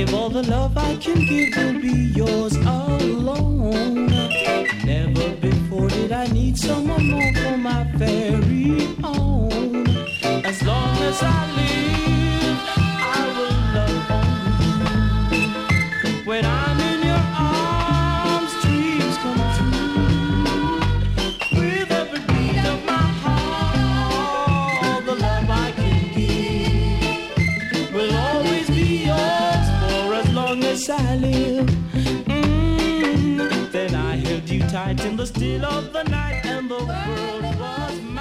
give all the love I can give will be yours alone. Never before did I need someone more for my very own. As long as I live, I will love only you. When I'm in your arms, dreams come true. With every beat of my heart, all the love I can give will always be yours for as long as I live. Then I held you tight in the still of the night, and the world was mine.